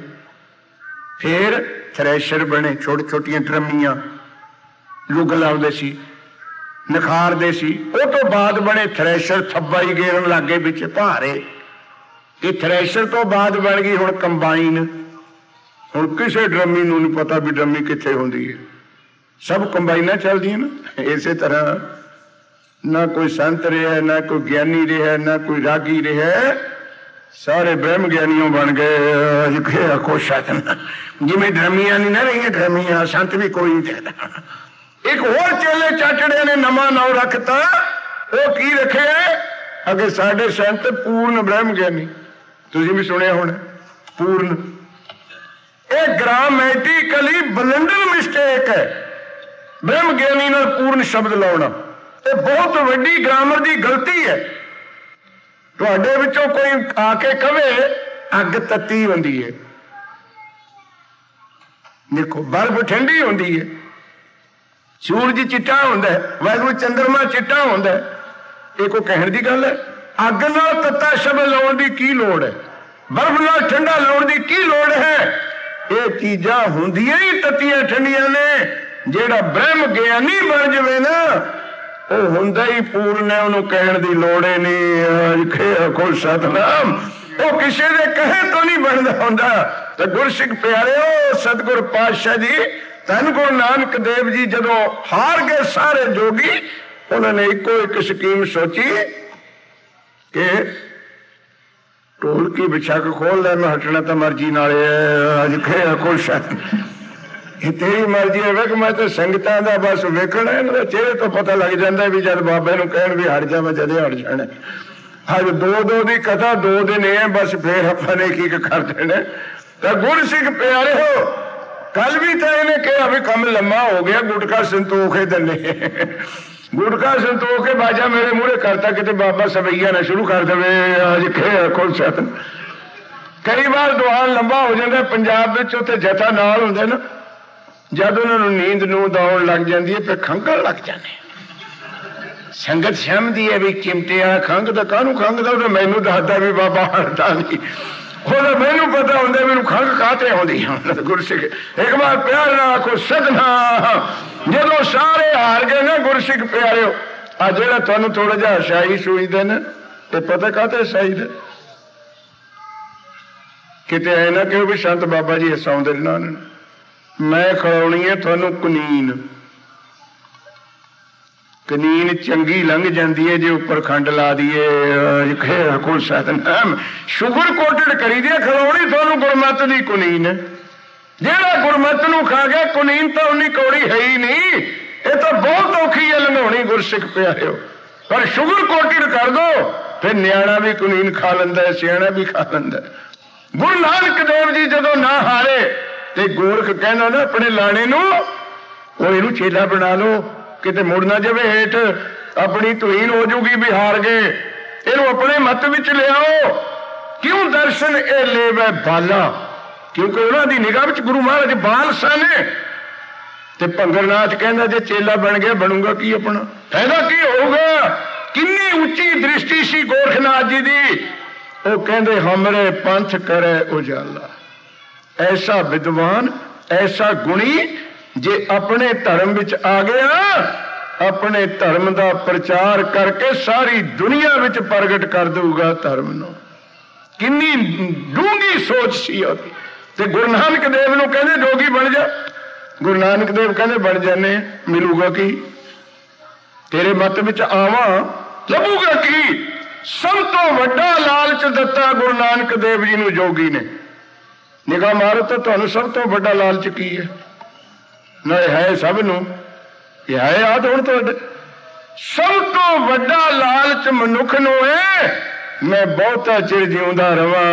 ਫੇਰ ਥ੍ਰੈਸ਼ਰ ਬਣੇ, ਛੋਟੀ ਛੋਟੀਆਂ ਡਰਮੀਆਂ, ਲੁੱਗ ਲਾਉਂਦੇ ਸੀ, ਨਿਖਾਰਦੇ ਸੀ। ਉਹ ਤੋਂ ਬਾਅਦ ਬਣੇ ਥ੍ਰੈਸ਼ਰ, ਥੱਬਾ ਹੀ ਗੇਰਨ ਲੱਗੇ ਵਿੱਚ ਭਾਰੇ। ਇਹ ਥ੍ਰੈਸ਼ਰ ਤੋਂ ਬਾਅਦ ਬਣ ਗਈ ਹੁਣ ਕੰਬਾਈਨ। ਹੁਣ ਕਿਸੇ ਡਰਮੀ ਨੂੰ ਨਹੀਂ ਪਤਾ ਵੀ ਡਰਮੀ ਕਿੱਥੇ ਹੁੰਦੀ ਹੈ, ਸਭ ਕੰਬਾਈਨਾਂ ਚੱਲਦੀਆਂ ਨਾ। ਇਸੇ ਤਰ੍ਹਾਂ ਨਾ ਕੋਈ ਸੰਤ ਰਿਹਾ, ਨਾ ਕੋਈ ਗਿਆਨੀ ਰਿਹਾ, ਨਾ ਕੋਈ ਰਾਗੀ ਰਿਹਾ, ਸਾਰੇ ਬ੍ਰਹਮ ਗਿਆਨੀਆਂ ਬਣ ਗਏ। ਆਖੋ ਸਤਿਨਾਮ। ਜਿਵੇਂ ਡਰਮੀਆਂ ਨਹੀਂ ਨਾ ਰਹੀਆਂ, ਡਰਮੀਆਂ ਸੰਤ ਵੀ ਕੋਈ ਨਹੀਂ ਦੇਖਦਾ। ਇੱਕ ਹੋਰ ਚੇਲੇ ਚਾਚੜੇ ਨੇ ਨਵਾਂ ਨਾਮ ਰੱਖਤਾ। ਉਹ ਕੀ ਰੱਖਿਆ? ਅੱਗੇ ਸਾਡੇ ਸੰਤ ਪੂਰਨ ਬ੍ਰਹਮ ਗਿਆਨੀ, ਤੁਸੀਂ ਵੀ ਸੁਣਿਆ ਹੋਣਾ, ਪੂਰਨ। ਇਹ ਗ੍ਰਾਮੈਟਿਕਲੀ ਬਲੰਡਰ ਮਿਸਟੇਕ ਹੈ, ਬ੍ਰਹਮ ਗਿਆਨੀ ਨਾਲ ਪੂਰਨ ਸ਼ਬਦ ਲਾਉਣਾ। ਇਹ ਬਹੁਤ ਵੱਡੀ ਗ੍ਰਾਮਰ ਦੀ ਗਲਤੀ ਹੈ। ਤੁਹਾਡੇ ਵਿੱਚੋਂ ਕੋਈ ਆ ਕੇ ਕਵੇ ਅੱਗ ਤੱਤੀ ਹੁੰਦੀ ਹੈ, ਦੇਖੋ ਬਰਫ਼ ਠੰਡੀ ਹੁੰਦੀ ਹੈ, ਸੂਰਜ ਚਿੱਟਾ ਹੁੰਦਾ ਹੈ, ਵਾਹਿਗੁਰੂ ਚੰਦਰਮਾ ਚਿੱਟਾ ਹੁੰਦਾ ਹੈ। ਇਹ ਕੋਈ ਕਹਿਣ ਦੀ ਗੱਲ ਹੈ? ਅੱਗ ਨਾਲ ਤੱਤਾ ਸ਼ਬਦ ਲਾਉਣ ਦੀ ਕੀ ਲੋੜ ਹੈ? ਬਰਫ਼ ਨਾਲ ਠੰਡਾ ਲਾਉਣ ਦੀ ਕੀ ਲੋੜ ਹੈ? ਇਹ ਚੀਜ਼ਾਂ ਹੁੰਦੀਆਂ ਹੀ ਤੱਤੀਆਂ ਠੰਡੀਆਂ ਨੇ। ਜਿਹੜਾ ਬ੍ਰਹਮ ਗਿਆਨੀ ਬਣ ਜਾਵੇ ਨਾ, ਉਹ ਹੁੰਦਾ ਹੀ ਪੂਰਨ ਹੈ, ਉਹਨੂੰ ਕਹਿਣ ਦੀ ਲੋੜ ਹੀ ਨਹੀਂ। ਆਖੋ ਸਤਿਨਾਮ। ਉਹ ਕਿਸੇ ਦੇ ਕਹੇ ਤੋਂ ਨਹੀਂ ਬਣਦਾ ਹੁੰਦਾ। ਤੇ ਗੁਰਸਿੱਖ ਪਿਆਰਿਓ, ਸਤਿਗੁਰ ਪਾਤਸ਼ਾਹ ਜੀ ਧੰਨ ਗੁਰੂ ਨਾਨਕ ਦੇਵ ਜੀ ਜਦੋਂ ਹਾਰ ਗਏ ਸਾਰੇ ਜੋਗੀ, ਉਹਨਾਂ ਨੇ ਇੱਕੋ ਇੱਕ ਸਕੀਮ ਸੋਚੀ ਕਿ ਢੋਲਕੀ ਵਿਛਾ ਕੇ ਖੋਲ ਲੈ, ਮੈਂ ਹਟਣਾ ਤਾਂ ਮਰਜ਼ੀ ਨਾਲ। ਅੱਜ ਆਖੋ ਇਹ ਤੇਰੀ ਮਰਜ਼ੀ ਹੈ। ਵੇਖ ਮੈਂ ਤਾਂ ਸੰਗਤਾਂ ਦਾ ਬਸ ਵੇਖਣਾ, ਇਹਨਾਂ ਦੇ ਚਿਹਰੇ ਤੋਂ ਪਤਾ ਲੱਗ ਜਾਂਦਾ ਵੀ ਜਦ ਬਾਬੇ ਨੂੰ ਕਹਿਣ ਵੀ ਹਟ ਜਾ ਮੈਂ ਜਦੇ ਹਟ ਜਾਣਾ। ਅੱਜ ਦੋ ਦੋ ਦੀ ਕਥਾ ਦੋ ਦਿਨ ਇਹ ਬਸ ਫੇਰ ਆਪਾਂ ਨੇ ਕੀ ਕਰ ਦੇਣਾ। ਤਾਂ ਗੁਰਸਿੱਖ ਪਿਆਰਿਓ, ਕੱਲ ਵੀ ਤਾਂ ਇਹਨੇ ਕਿਹਾ ਵੀ ਕੰਮ ਲੰਮਾ ਹੋ ਗਿਆ, ਗੁਟਕਾ ਸੰਤੋਖੇ ਦੰਨੇ ਗੁਟਕਾ ਸੰਤੋਖ ਕੇ ਬਾਜਾ ਮੇਰੇ ਮੂਹਰੇ ਕਰਤਾ, ਕਿਤੇ ਬਾਬਾ ਸਵਈਆ ਨਾ ਸ਼ੁਰੂ ਕਰ ਦੇਵੇ ਅੱਜ ਖੇ ਖੁਦ ਸਤਨ। ਕਈ ਵਾਰ ਦੁਆਨ ਲੰਬਾ ਹੋ ਜਾਂਦਾ ਪੰਜਾਬ ਵਿੱਚ, ਉੱਥੇ ਜਥਾ ਨਾਲ ਹੁੰਦੇ ਨਾ, ਜਦ ਉਹਨਾਂ ਨੂੰ ਨੀਂਦ ਨੂੰ ਦੌੜ ਲੱਗ ਜਾਂਦੀ ਹੈ ਫਿਰ ਖੰਘਣ ਲੱਗ ਜਾਂਦੇ। ਸੰਗਤ ਸਮਝਦੀ ਹੈ ਵੀ ਚਿਮਟੇ ਵਾਲਾ ਖੰਘ ਦਾ, ਕਾਹਨੂੰ ਖੰਘਦਾ? ਉਹ ਤਾਂ ਮੈਨੂੰ ਦੱਸਦਾ ਵੀ ਬਾਬਾ ਹਟਦਾ ਨਹੀਂ, ਉਹਦਾ ਮੈਨੂੰ ਪਤਾ ਹੁੰਦਾ ਮੈਨੂੰ ਖੰਘ ਕਾਹਤੇ ਆਉਂਦੀ ਹੈ। ਗੁਰਸਿੱਖ ਇੱਕ ਵਾਰ ਪਿਆਰ ਨਾਲ ਆਖੋ ਸਦਨਾ। ਜਦੋਂ ਸਾਰੇ ਹਾਰ ਗਏ ਨਾ ਗੁਰਸਿੱਖ ਪਿਆਰਿਓ, ਆ ਜਿਹੜਾ ਤੁਹਾਨੂੰ ਥੋੜਾ ਜਿਹਾ ਸ਼ਾਹੀ ਸੂਝਦੇ ਨੇ, ਤੇ ਪਤਾ ਕਾਹਤੇ ਸ਼ਾਹੀ? ਕਿਤੇ ਐ ਨਾ ਕਿਉਂ ਵੀ ਸੰਤ ਬਾਬਾ ਜੀ ਹਸਾਉਂਦੇ ਨਾ, ਮੈਂ ਖਿਲਾਉਣੀ ਹੈ ਤੁਹਾਨੂੰ ਕੁਨੀਨ। ਕਨੀਨ ਚੰਗੀ ਲੰਘ ਜਾਂਦੀ ਹੈ ਜੇ ਉੱਪਰ ਖੰਡ ਲਾ ਦਈਏ। ਕੋਈ ਸਤਨਾਮ ਸ਼ੂਗਰ ਕੋਟਡ ਕਰੀ ਦੀ, ਖਿਲਾਉਣੀ ਤੁਹਾਨੂੰ ਗੁਰਮਤ ਦੀ ਕੁਨੀਨ। ਜਿਹੜਾ ਗੁਰਮਤ ਨੂੰ ਖਾ ਗਿਆ ਕੁਨੀਨ ਤਾਂ ਉਨੀ ਕੌੜੀ ਹੈ ਹੀ ਨਹੀਂ। ਇਹ ਤਾਂ ਬਹੁਤ ਔਖੀ ਹੈ ਲੰਘਾਉਣੀ ਗੁਰਸਿੱਖ ਪਿਆਰਿਓ। ਪਰ ਸ਼ੂਗਰ ਕੋਟਡ ਕਰ ਦੋ ਫਿਰ ਨਿਆਣਾ ਵੀ ਕੁਨੀਨ ਖਾ ਲੈਂਦਾ, ਸਿਆਣਾ ਵੀ ਖਾ ਲੈਂਦਾ। ਗੁਰੂ ਨਾਨਕ ਦੇਵ ਜੀ ਜਦੋਂ ਨਾ ਹਾਰੇ ਤੇ ਗੋਰਖ ਕਹਿੰਦਾ ਨਾ ਆਪਣੇ ਲਾਣੇ ਨੂੰ, ਉਹ ਇਹਨੂੰ ਚੇਲਾ ਬਣਾ ਲਓ, ਕਿਤੇ ਮੁੜ ਨਾ ਜਾਵੇ ਹੇਠ, ਆਪਣੀ ਧੁਈਨ ਹੋ ਜੂਗੀ ਵੀ ਹਾਰ ਗਏ। ਇਹਨੂੰ ਆਪਣੇ ਮੱਤ ਵਿੱਚ ਲਿਆਓ। ਕਿਉਂ ਦਰਸ਼ਨ ਇਹ ਲੇਵੈ ਬਾਲਾ? ਕਿਉਂਕਿ ਉਹਨਾਂ ਦੀ ਨਿਗਾਹ ਵਿੱਚ ਗੁਰੂ ਮਹਾਰਾਜ ਬਾਲ ਸਨ। ਤੇ ਭੰਗਰ ਨਾਚ ਕਹਿੰਦਾ ਜੇ ਚੇਲਾ ਬਣ ਗਿਆ ਬਣੂਗਾ ਕੀ ਆਪਣਾ? ਫਾਇਦਾ ਕੀ ਹੋਊਗਾ? ਕਿੰਨੀ ਉੱਚੀ ਦ੍ਰਿਸ਼ਟੀ ਸੀ ਗੋਰਖਨਾਥ ਜੀ ਦੀ। ਉਹ ਕਹਿੰਦੇ ਹਮਰੇ ਪੰਥ ਕਰੇ ਉਜਾਲਾ। ਐਸਾ ਵਿਦਵਾਨ, ਐਸਾ ਗੁਣੀ, ਜੇ ਆਪਣੇ ਧਰਮ ਵਿੱਚ ਆ ਗਿਆ, ਆਪਣੇ ਧਰਮ ਦਾ ਪ੍ਰਚਾਰ ਕਰਕੇ ਸਾਰੀ ਦੁਨੀਆ ਵਿੱਚ ਪ੍ਰਗਟ ਕਰ ਦਊਗਾ ਧਰਮ ਨੂੰ। ਕਿੰਨੀ ਡੂੰਘੀ ਸੋਚ ਸੀ ਉਹਦੀ। ਤੇ ਗੁਰੂ ਨਾਨਕ ਦੇਵ ਨੂੰ ਕਹਿੰਦੇ ਜੋਗੀ ਬਣ ਜਾ। ਗੁਰੂ ਨਾਨਕ ਦੇਵ ਕਹਿੰਦੇ ਬਣ ਜਾਨੇ, ਮਿਲੂਗਾ ਕੀ? ਤੇਰੇ ਮੱਤ ਵਿੱਚ ਆਵਾਂ ਲੱਭੂਗਾ ਕੀ? ਸਭ ਤੋਂ ਵੱਡਾ ਲਾਲਚ ਦਿੱਤਾ ਗੁਰੂ ਨਾਨਕ ਦੇਵ ਜੀ ਨੂੰ ਜੋਗੀ ਨੇ। ਨਿਗਾਹ ਮਾਰੋ ਤਾਂ ਤੁਹਾਨੂੰ ਸਭ ਤੋਂ ਵੱਡਾ ਲਾਲਚ ਕੀ ਹੈ? ਨਾ ਹੈ ਸਭ ਨੂੰ, ਇਹ ਹੈ ਆਦ ਹੁਣ ਤੁਹਾਡੇ। ਸਭ ਤੋਂ ਵੱਡਾ ਲਾਲਚ ਮਨੁੱਖ ਨੂੰ ਹੈ ਮੈਂ ਬਹੁਤਾ ਚਿਰ ਜਿਉਂਦਾ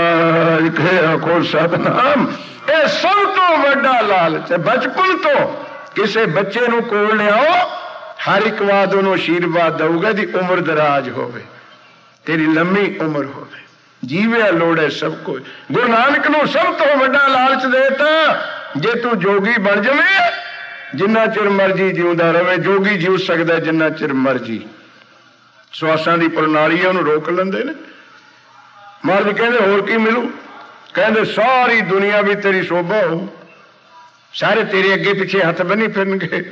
ਰਵਾਂ। ਖੋ ਸਤਨਾਮ। ਇਹ ਸਭ ਤੋਂ ਵੱਡਾ ਲਾਲਚ ਹੈ। ਬਚਪਨ ਤੋਂ ਕਿਸੇ ਬੱਚੇ ਨੂੰ ਕੋਲ ਲਿਆਓ, ਹਰ ਇੱਕ ਵਾਰ ਉਹਨੂੰ ਆਸ਼ੀਰਵਾਦ ਦਊਗਾ ਦੀ ਉਮਰ ਦਰਾਜ ਹੋਵੇ, ਤੇਰੀ ਲੰਮੀ ਉਮਰ ਹੋਵੇ, ਜੀਵਿਆ ਲੋੜੇ ਸਭ ਕੁਝ। ਗੁਰੂ ਨਾਨਕ ਨੂੰ ਸਭ ਤੋਂ ਵੱਡਾ ਲਾਲਚ ਦੇਤਾ, ਜੇ ਤੂੰ ਜੋਗੀ ਬਣ ਜਾਵੇਂ ਜਿੰਨਾ ਚਿਰ ਮਰਜੀ ਜਿਉਂਦਾ ਰਵੇ। ਜੋਗੀ ਜਿਉ ਸਕਦਾ ਜਿੰਨਾ ਚਿਰ ਮਰਜੀ। ਸਵਾਸਾਂ ਦੀ ਪ੍ਰਣਾਲੀ ਹੈ, ਉਹਨੂੰ ਰੋਕ ਲੈਂਦੇ ਨੇ। ਮਹਾਰਾਜ ਕਹਿੰਦੇ ਹੋਰ ਕੀ ਮਿਲੂ? ਕਹਿੰਦੇ ਸਾਰੀ ਦੁਨੀਆ ਵੀ ਤੇਰੀ ਸ਼ੋਭਾ ਹੋ, ਸਾਰੇ ਤੇਰੇ ਅੱਗੇ ਪਿੱਛੇ ਹੱਥ ਬੰਨੀ ਫਿਰਨਗੇ।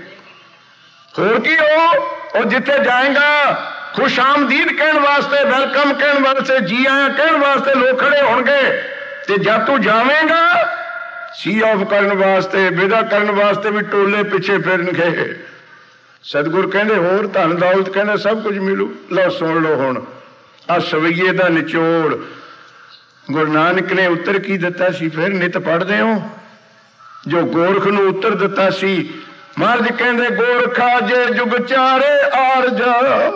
ਹੋਰ ਕੀ ਹੋ? ਉਹ ਜਿੱਥੇ ਜਾਏਗਾ ਖੁਸ਼ ਆਮਦੀਦ ਕਹਿਣ ਵਾਸਤੇ, ਵੈਲਕਮ ਕਹਿਣ ਵਾਸਤੇ, ਜੀ ਆਇਆਂ ਕਹਿਣ ਵਾਸਤੇ ਲੋਕ ਖੜੇ ਹੋਣਗੇ। ਤੇ ਜਦ ਤੂੰ ਜਾਵੇਂਗਾ ਸੀ ਆਫ ਕਰਨ ਵਾਸਤੇ, ਵਿਦਾ ਕਰਨ ਵਾਸਤੇ ਵੀ ਟੋਲੇ ਪਿੱਛੇ ਫਿਰਨਗੇ। ਸਤਿਗੁਰ ਕਹਿੰਦੇ ਹੋਰ ਧਨ ਦੌਲਤ ਕਹਿੰਦੇ ਸਭ ਕੁਝ ਮਿਲੂ। ਲਓ ਸੁਣ ਲਓ ਹੁਣ ਆ ਸਵਈਏ ਦਾ ਨਿਚੋੜ। ਗੁਰੂ ਨਾਨਕ ਨੇ ਉੱਤਰ ਕੀ ਦਿੱਤਾ ਸੀ? ਫਿਰ ਨਿਤ ਪੜ੍ਹਦੇ ਹੋ ਜੋ ਗੋਰਖ ਨੂੰ ਉੱਤਰ ਦਿੱਤਾ ਸੀ। ਮਹਾਰਾਜ ਕਹਿੰਦੇ ਗੋਰਖਾ ਜੇ ਜੁਗ ਚਾਰੇ ਆਰ ਜਾ,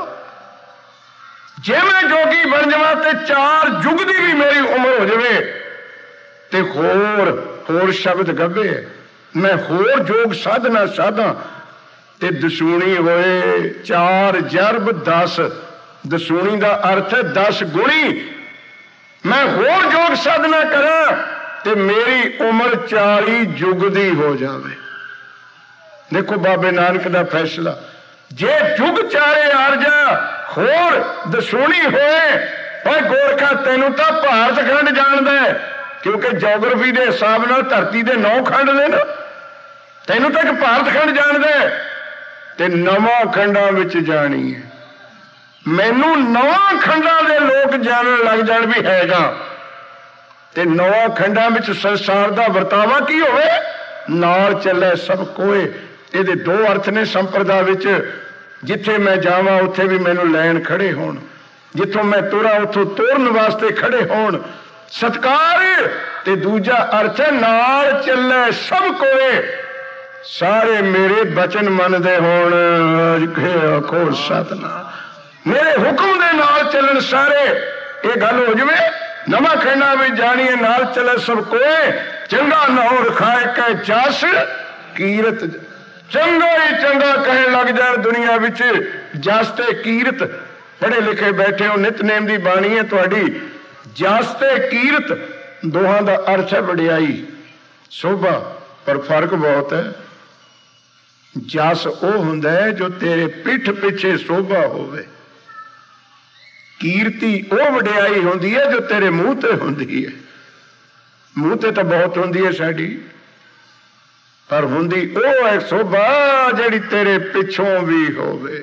ਜੇ ਮੈਂ ਜੋਗੀ ਬਣ ਜਾਵਾਂ ਤੇ ਚਾਰ ਯੁੱਗ ਦੀ ਵੀ ਮੇਰੀ ਉਮਰ ਹੋ ਜਾਵੇ ਤੇ ਹੋਰ ਹੋਰ ਸ਼ਬਦ ਗੱਭੇ ਮੈਂ ਹੋਰ ਜੋਗ ਸਾਧਨਾ ਸਾਧਾਂ ਤੇ ਦਸੂਣੀ ਹੋਏ ਚਾਰ ਜਰਬ ਦਸ। ਦਸੂਣੀ ਦਾ ਅਰਥ ਹੈ ਦਸ ਗੁਣੀ। ਮੈਂ ਹੋਰ ਜੋਗ ਸਾਧਨਾ ਕਰਾਂ ਤੇ ਮੇਰੀ ਉਮਰ ਚਾਲੀ ਯੁੱਗ ਦੀ ਹੋ ਜਾਵੇ। ਦੇਖੋ ਬਾਬੇ ਨਾਨਕ ਦਾ ਫੈਸਲਾ। ਜੇ ਯੁੱਗ ਚਾਰੇ ਆਰ ਜਾ ਹੋਰ ਦਸੂਣੀ ਹੋਏ। ਓਏ ਗੋਰਖਾ ਤੈਨੂੰ ਤਾਂ ਭਾਰਤ ਖੰਡ ਜਾਣਦਾ, ਕਿਉਂਕਿ ਜੋਗਰਾਫੀ ਦੇ ਹਿਸਾਬ ਨਾਲ ਧਰਤੀ ਦੇ ਨੌ ਖੰਡ ਨੇ ਨਾ। ਤੈਨੂੰ ਤਾਂ ਇੱਕ ਭਾਰਤ ਖੰਡ ਜਾਣਦਾ ਤੇ ਨਵਾਂ ਖੰਡਾਂ ਵਿੱਚ ਜਾਣੀ ਹੈ। ਮੈਨੂੰ ਨਵਾਂ ਖੰਡਾਂ ਦੇ ਲੋਕ ਜਾਣਨ ਲੱਗ ਜਾਣ ਵੀ ਹੈਗਾ। ਤੇ ਨਵਾਂ ਖੰਡਾਂ ਵਿੱਚ ਸੰਸਾਰ ਦਾ ਵਰਤਾਵਾ ਕੀ ਹੋਵੇ? ਨਾਲ ਚੱਲੇ ਸਭ ਕੋਏ। ਇਹਦੇ ਦੋ ਅਰਥ ਨੇ ਸੰਪਰਦਾ ਵਿੱਚ। ਜਿੱਥੇ ਮੈਂ ਜਾਵਾਂ ਉੱਥੇ ਵੀ ਮੈਨੂੰ ਲੈਣ ਖੜੇ ਹੋਣ, ਜਿੱਥੋਂ ਮੈਂ ਤੁਰਾਂ ਉੱਥੋਂ ਤੋਰਨ ਵਾਸਤੇ ਖੜੇ ਹੋਣ। ਸਤਿਕਾਰ ਤੇ ਦੂਜਾ ਅਰਥ ਹੈ ਨਾਲ ਚੱਲੇ ਸਭ ਕੋਏ। सारे मेरे बचन मनदे होण। आखो सतनाम। मेरे हुक्म दे नाल चलन सारे। ये गल हो जावे नवा कहना भी जानिए नाल चले सब कोए। चंगा नौर खाए के जस कीरत। चंगा ही चंगा कहन लग जाए दुनिया विच जस ते कीरत। पढ़े लिखे बैठे हो नितनेम दी बाणी है तुहाडी। जस ते कीरत दोहां दा अर्थ है वडियाई शोभा, पर फर्क बहुत है। जस वो हुंदा है जो तेरे पिठ पिछे शोभा होवे। कीर्ति वो वडियाई हुंदी है जो तेरे मुंह ते हुंदी है। मुंह ते तो बहुत हुंदी है साडी, पर हुंदी वो है शोभा जिहड़ी तेरे पिछों भी होवे।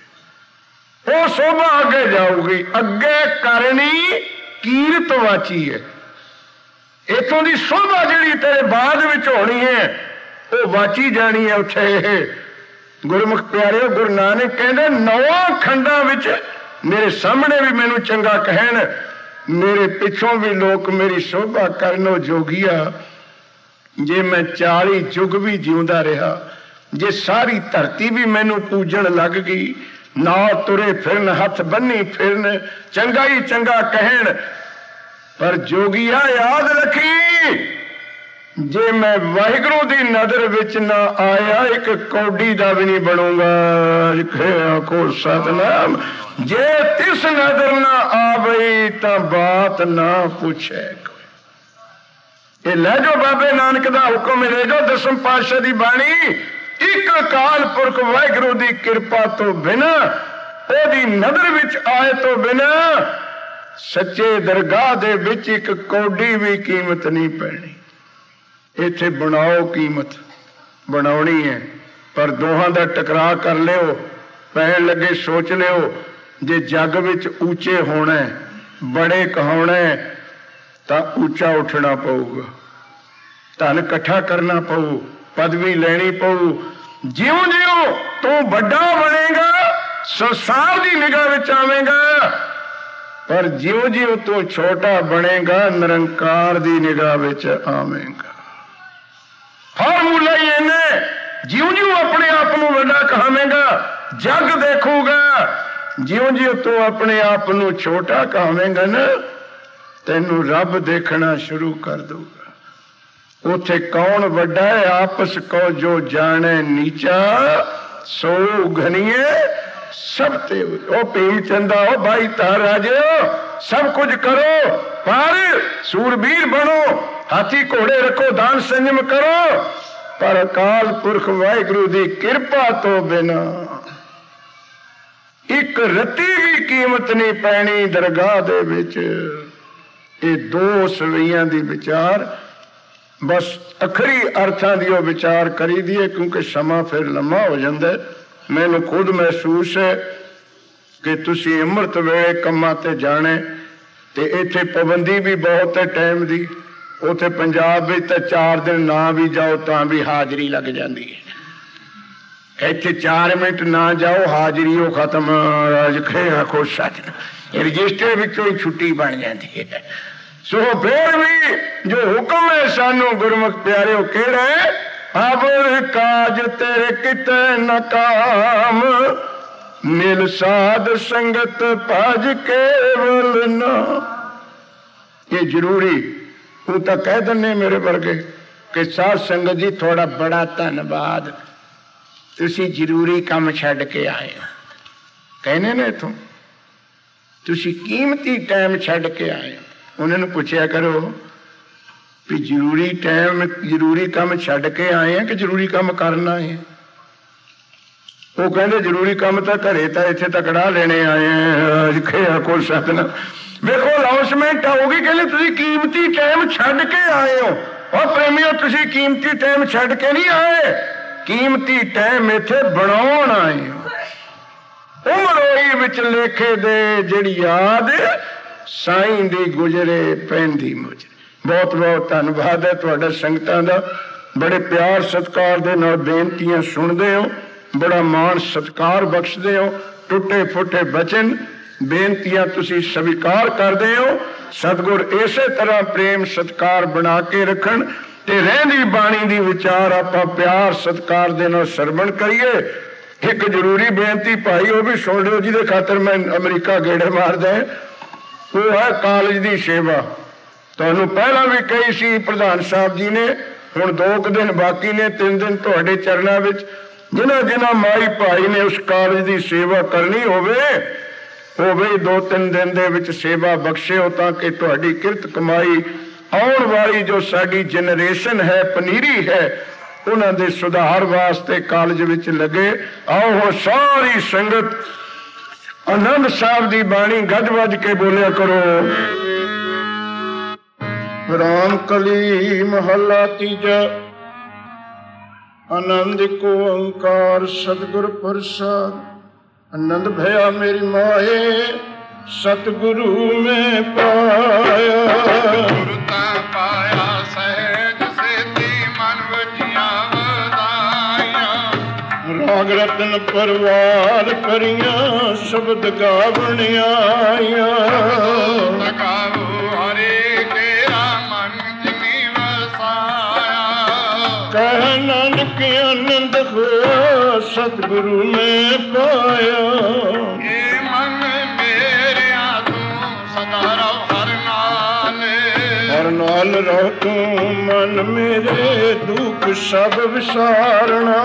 वो शोभा अगे जाऊगी। अगे करनी कीरत वाची है। इथों दी शोभा जिहड़ी तेरे बाद विच होनी है वो वाची जानी है उत्थे। गुरमुख प्यारे गुरु नानक कहंदे नौ खंडां विच मेरे सामने भी मैनू चंगा कहन, मेरे पिछों भी लोग मेरी शोभा करनो जोगिया। जे मैं चाली जुग भी जिउंदा रहा, जे सारी धरती भी मैनू पूजन लग गई, ना तुरे फिरन हथ बन्नी फिरन चंगा ही चंगा कहन, पर जोगिया याद रखी जे मैं वाहिगुरू दी नजर विच ना आया एक कौडी दा भी नहीं बनूंगा। आखो सतनाम। जे तिस नजर ना आवे तां बात ना पूछे। ये लै जो बाबे नानक दा हुक्म ले जो दसम पातशाह दी बाणी। एक अकाल पुरख वाहिगुरू दी किरपा तो बिना ओदी नजर विच आए तो बिना सच्चे दरगाह दे विच एक कौडी भी कीमत नहीं पैनी। इत्थे बनाओ कीमत बनाउणी है, पर दोहां दा टकरा कर लियो। पैण लगे सोच लियो जे जग विच ऊंचे होना है, बड़े कहाउणा है तां ऊंचा उठना पऊगा, धन इकट्ठा करना पऊ, पदवी लेनी पऊ। ज्यों ज्यों तू बड़ा बनेगा संसार की निगाह विच आवेगा, पर ज्यों ज्यों तू छोटा बनेगा निरंकार की निगाह विच आवेगा। फार्मूला ही इन्हें ज्यों ज्यों अपने आप को बड़ा कहावेगा जग देखूगा, ज्यों ज्यों तू अपने आप को छोटा कहावेगा ना तेनू रब देखना शुरू कर दूगा। उथे कौन बड़ा है आपस को जो जाने नीचा सो घनिए सब ते। ओ भीम चंदा ओ भाई ताराजे सब कुछ करो, पर सूरबीर बनो, हाथी घोड़े रखो, दान संयम करो, पर अकाल पुरख वाहिगुरू दी किरपा तो बिना एक रत्ती भी कीमत नहीं पैनी दरगाह दे विच। ये दो सवैयां दी विचार बस अखरी अर्थां दी विचार करी दी है, क्योंकि समा फिर लम्मा हो जाता है। मैनू खुद महसूस है कि तुसी अमृत वेले कम्मां ते जाने ते इत्थे पाबंदी भी बहुत है टाइम दी। उथे पंजाब में तो चार दिन ना भी जाओ तां भी हाजरी लग जाती है। इत्थे चार मिनट ना जाओ हाजरी वो खत्म। आखो सच रजिस्टर विचों ही छुट्टी बन जाती है। सो फिर भी जो हुक्म है सानू गुरमुख प्यारे केड़ा है, अब काज तेरे किते नकाम, मिल साध संगत भज केवल ना। ये जरूरी तू तो कह दने मेरे वर्गे कि साध संगत जी थोड़ा बड़ा धन्यवाद, तुसी जरूरी काम छड़ के आए हो। कहने ने इथों तुसी कीमती टाइम छड़ के आए हो। उन्होंने पूछया करो भी जरूरी टाइम जरूरी काम छड़ के आए हैं कि जरूरी काम करना है। वो कहते जरूरी काम तो घरे तो इत्थे तकड़ा लेने आए हैं। को सतना देखो अनाउंसमेंट होगी, कहते तुसी कीमती टाइम छड़ के आए हो। और प्रेमियों तुसी कीमती टाइम छड़ के नहीं आए, कीमती टाइम इत्थे बनाउण आए हो। उमरोई विच लेखे दे जिहड़ी याद साईं दी गुजरे पैंदी मुझे। बहुत बहुत धन्यवाद है तुहाडा संगतां दा। बड़े प्यार सत्कार दे नाल बेनतियां सुनदे हो, बड़ा मान सत्कार बख्शदे हो। टुटे फुटे बचन बेनतियां तुसी स्वीकार करदे हो। सतगुर इसे तरह प्रेम सत्कार बना के रखन। ਤੇ ਰਹਿੰਦੀ ਬਾਣੀ ਦੀ ਵਿਚਾਰ ਆਪਾਂ ਪਿਆਰ ਸਤਿਕਾਰ ਦੇ ਨਾਲ ਸਰਵਣ ਕਰੀਏ। ਇੱਕ ਜ਼ਰੂਰੀ ਬੇਨਤੀ ਭਾਈ ਉਹ ਵੀ ਸੁਣ ਲਿਓ, ਜਿਹਦੇ ਖਾਤਰ ਮੈਂ ਅਮਰੀਕਾ ਗੇੜੇ ਮਾਰਦਾ, ਉਹ ਹੈ ਕਾਲਜ ਦੀ ਸੇਵਾ। ਤੁਹਾਨੂੰ ਪਹਿਲਾਂ ਵੀ ਕਹੀ ਸੀ ਪ੍ਰਧਾਨ ਸਾਹਿਬ ਜੀ ਨੇ, ਹੁਣ ਦੋ ਕੁ ਦਿਨ ਬਾਕੀ ਨੇ, ਤਿੰਨ ਦਿਨ ਤੁਹਾਡੇ ਚਰਨਾਂ ਵਿੱਚ। ਜਿਨ੍ਹਾਂ ਜਿਨ੍ਹਾਂ ਮਾਈ ਭਾਈ ਨੇ ਉਸ ਕਾਲਜ ਦੀ ਸੇਵਾ ਕਰਨੀ ਹੋਵੇ, ਹੋਵੇ ਦੋ ਤਿੰਨ ਦਿਨ ਦੇ ਵਿੱਚ ਸੇਵਾ ਬਖਸ਼ਿਓ, ਤਾਂ ਕਿ ਤੁਹਾਡੀ ਕਿਰਤ ਕਮਾਈ ਆਉਣ ਵਾਲੀ ਜੋ ਸਾਡੀ ਜਨਰੇਸ਼ਨ ਹੈ, ਪਨੀਰੀ ਹੈ, ਉਹਨਾਂ ਦੇ ਸੁਧਾਰ ਵਾਸਤੇ ਕਾਲਜ ਵਿੱਚ ਲੱਗੇ। ਆਓ ਸਾਰੀ ਸੰਗਤ ਆਨੰਦ ਸਾਹਿਬ ਦੀ ਬਾਣੀ ਗੱਜ ਵੱਜ ਕੇ ਬੋਲਿਆ ਕਰੋ। ਰਾਮ ਕਲੀ ਮਹੱਲਾ ਤੀਜਾ। ਆਨੰਦ ਕੋ ਓੰਕਾਰ ਸਤਿਗੁਰ ਪ੍ਰਸਾਦ। ਆਨੰਦ ਭਇਆ ਮੇਰੀ ਮਾਏ ਸਤਿਗੁਰੂ ਮੈਂ ਪਾਇਆ। ਗੁਰੂ ਤਾਂ ਪਾਇਆ ਸਹਿਜ ਸੇਤੀ ਮਨ ਵਜੀਆਂ ਵਧਾਈਆਂ। ਰਾਗ ਰਤਨ ਪਰਵਾਰ ਕਰੀਆਂ ਸ਼ਬਦ ਗਾਵਣ ਆਈਆਂ। ਤਕਾਵੋ ਹਰੇ ਕੇਰਾ ਮਨ ਜਿਨੀ ਵਸਾਇਆ। ਕਹਿ ਨਾਨਕ ਆਨੰਦ ਹੋਇਆ ਸਤਿਗੁਰੂ ਮੈਂ ਪਾਇਆ। ਇਹ ਮਨ ਮੇਰਿਆ ਤੂੰ ਸਦਾ ਰਹੁ ਹਰ ਨਾਲ। ਹਰ ਨਾਲ ਰਹੋ ਤੂੰ ਮਨ ਮੇਰੇ ਦੁੱਖ ਸਭ ਵਿਸਾਰਣਾ।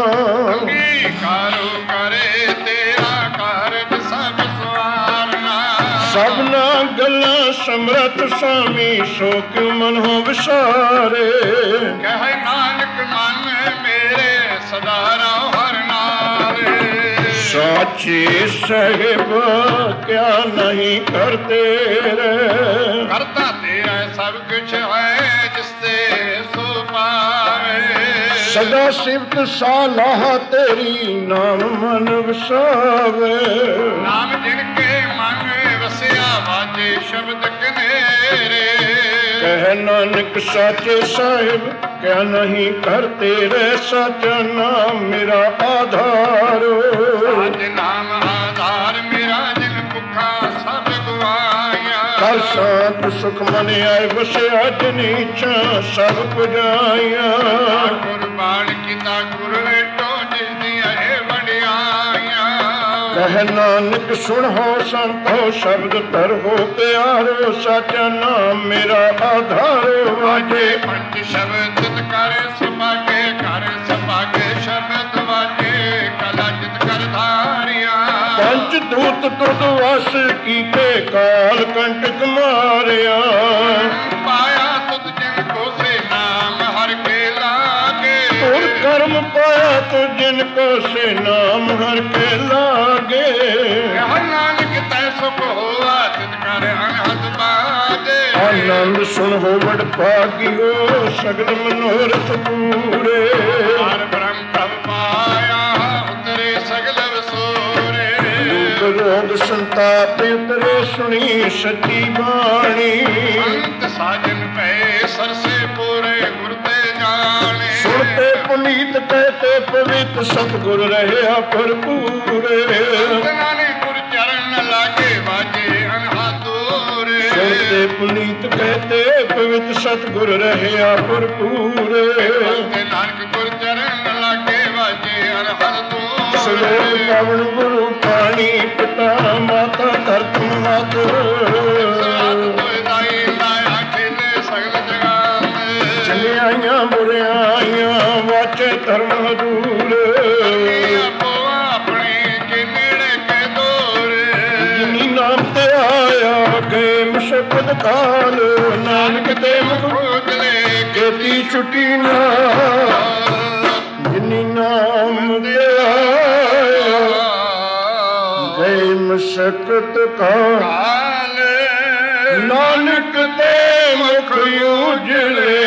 ਅੰਗੀਕਾਰੋ ਕਰੇ ਤੇਰਾ ਕਾਰਜ ਸਭ ਸਵਾਰਨਾ। ਸਭਨਾ ਗੱਲਾਂ ਸਮਰਥ ਸਾਮੀ ਸੋ ਕਿਉ ਮਨ ਹੋ ਵਿਸਾਰੇ। ਕਹਿ ਨਾਨਕ ਮਨ ਮੇਰੇ ਸਦਾ ਰਹੁ ਹਰ ਨਾਲ। ਸਾਚੇ ਸਾਹਿਬ ਕਿਆ ਨਹੀਂ ਕਰਦੇ ਰੇ। ਕਰਤਾ ਤੇਰਾ ਸਭ ਕੁਛ ਹੈ ਜਿਸ ਤੇ ਸੋ ਪਾਵੇ। ਸਦਾ ਸਿਫਤ ਸਾਲਾਹ ਤੇਰੀ ਨਾਮ ਮਨ ਵਸਾਵੇ। ਨਾਮ ਜਿਨ ਕੇ ਮਨ ਵਸਿਆ ਵਾਜੇ ਸ਼ਬਦ ਕਨੇਰੇ। ਕਹਿ ਨਾਨਕ ਸਾਚੇ ਸਾਹਿਬ ਕਿਆ ਨਹੀਂ ਕਰਤੇ ਰੇ। ਸਾਚਾ ਨਾਮ ਮੇਰਾ ਆਧਾਰ। ਸਾਚ ਨਾਮ ਆਧਾਰ ਮੇਰਾ ਜਿਨ ਭੁੱਖਾ ਸਭ ਗਵਾਇਆ। ਹਰ ਸਾਥ ਸੁਖ ਮਨ ਆਏ ਵਸਿਆ ਜਨੀਚਾ ਸਭ ਪੁਜਾਈਆਂ। ਕੁਰਬਾਨ ਕੀਤਾ ਗੁਰ ਲੇਟੋ ਜਿਸ ਦੀਆਂ ਇਹ ਵਡਿਆਈਆਂ। ਕਹਿ ਨਾਨਕ ਸੁਣੋ ਸੰਤੋ ਸ਼ਬਦ ਧਰੋ ਪਿਆਰੋ। ਸਾਚਾ ਨਾਮ ਮੇਰਾ ਆਧਾਰ। ਵਾਜੇ ਪੰਜ ਸ਼ਬਦ ਤਿਤ ਕਰ ਸੁਭਾਗੇ ਕਰ ਸੁਭਾਗੇ ਸ਼ਬਦ ਵਾਜੇ ਕਲਾ ਜਿਤ ਕਰ ਧਾਰਿਆ। ਪੰਜ ਦੂਤ ਤੁਧ ਵਸ ਕੀਤੇ ਕਾਲ ਕੰਟਕ ਮਾਰਿਆ। ਪਾਇਆ ਤੁਧ ਜਿਨ ਕੋ ਸੇ ਨਾਮ ਹਰ ਕੇ ਲਾਗੇ। ਤੁਰ ਕਰਮ ਪਾਇਆ ਤੁ ਜਿਨ ਕੋ ਸੇ ਨਾਮ ਹਰ ਕੇ ਲਾਗੇ। ਕਹਿ ਨਾਨਕ ਤੈ ਸੁਖ ਹੋਆ ਤਿਤ ਕਰ ਅਨਹਦ ਬਾਜੇ। ਆਨੰਦ ਸੁਣ ਹੋਵੜ ਭਾਗਿਓ ਸਗਲ ਮਨੋਰਥ ਪੂਰੇ। ਹਰ ਬ੍ਰਹਮ ਪ੍ਰਭ ਪਾਇਆ ਉਤਰੇ ਸਗਲ ਵਸੋਰੇ। ਦੁਖ ਰੋਗ ਸੰਤਾਪ ਉਤਰੇ ਸੁਣੀ ਸੱਚੀ ਬਾਣੀ। ਅੰਤ ਸਾਜਨ ਪਏ ਸਰਸੇ ਪੂਰੇ ਗੁਰ ਤੇ ਜਾਣੇ। ਸੁਣਤੇ ਪੁਨੀਤ ਕਹਤੇ ਪਵਿੱਤ ਸਤਿਗੁਰ ਰਹਿਆ ਭਰਪੂਰੇ। ਨਾਨੇ ਗੁਰ ਚਰਨ ਲਾਗੇ ਵਾਜੇ ਅਨਹਦੂਰੇ। ਸੁਣਤੇ ਪੁਨੀਤ ਕਹਤੇ ਪਵਿੱਤ ਸਤਿਗੁਰ ਰਹਿਆ ਭਰਪੂਰੇ। ਤੇ ਨਾਨਕ ਗੁਰ ਚਰਨ ਲਾਗੇ ਵਾਜੇ ਅਨਹਦੂਰੇ। ਸਲੋਕ ਪਵਨ ਗੁਰੂ ਪਾਣੀ ਪਿਤਾ ਮਾਤਾ ਧਰਤ ਮਾਤ। ਚੰਗਿਆਈਆਂ ਬੁਰਿਆਈਆਂ ਵਾਚੇ ਧਰਮ ਹਦੂਰ। ਜਿਨੀ ਨਾਮ ਤੇ ਆਇਆ ਗਏ ਮੁਸ਼ਕਲ ਕਾਲ। ਨਾਨਕ ਤੇ ਮੁਖ ਕੀਤੀ ਛੁੱਟੀ ਨਾ। ਜਿਨੀ ਨਾਮ ਤੇ ਆਇਆ ਗਏ ਮੁਸ਼ਕਤ ਕਾਲ। ਨਾਨਕ ਤੇ ਮੁਖ ਉਜਲੇ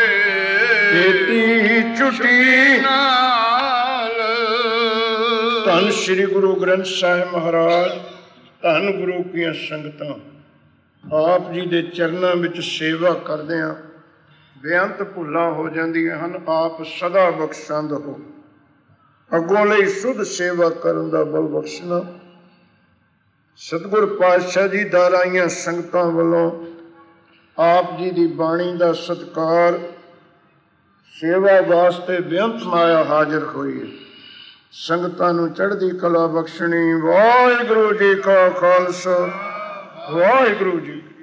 ਕੀਤੀ ਛੁੱਟੀ ਨਾਲ। ਧੰਨ ਸ੍ਰੀ ਗੁਰੂ ਗ੍ਰੰਥ ਸਾਹਿਬ ਮਹਾਰਾਜ। ਧੰਨ ਗੁਰੂ ਕੀਆਂ ਸੰਗਤਾਂ। ਆਪ ਜੀ ਦੇ ਚਰਨਾਂ ਵਿੱਚ ਸੇਵਾ ਕਰਦਿਆਂ ਬੇਅੰਤ ਭੁੱਲਾਂ ਹੋ ਜਾਂਦੀਆਂ ਹਨ। ਆਪ ਸਦਾ ਬਖਸ਼ੰਦ ਹੋ। ਅੱਗੋਂ ਲਈ ਸੁਧ ਸੇਵਾ ਕਰਨ ਦਾ ਬਲ ਬਖਸ਼ਣਾ। ਸਤਿਗੁਰ ਪਾਤਸ਼ਾਹ ਜੀ ਦਾਰਾਈਆਂ ਸੰਗਤਾਂ ਵੱਲੋਂ ਆਪ ਜੀ ਦੀ ਬਾਣੀ ਦਾ ਸਤਿਕਾਰ ਸੇਵਾ ਵਾਸਤੇ ਬੇਅੰਤ ਮਾਇਆ ਹਾਜ਼ਰ ਹੋਈ। ਸੰਗਤਾਂ ਨੂੰ ਚੜ੍ਹਦੀ ਕਲਾ ਬਖਸ਼ਣੀ। ਵਾਹਿਗੁਰੂ ਜੀ ਕਾ ਖਾਲਸਾ, ਵਾਹਿਗੁਰੂ ਜੀ।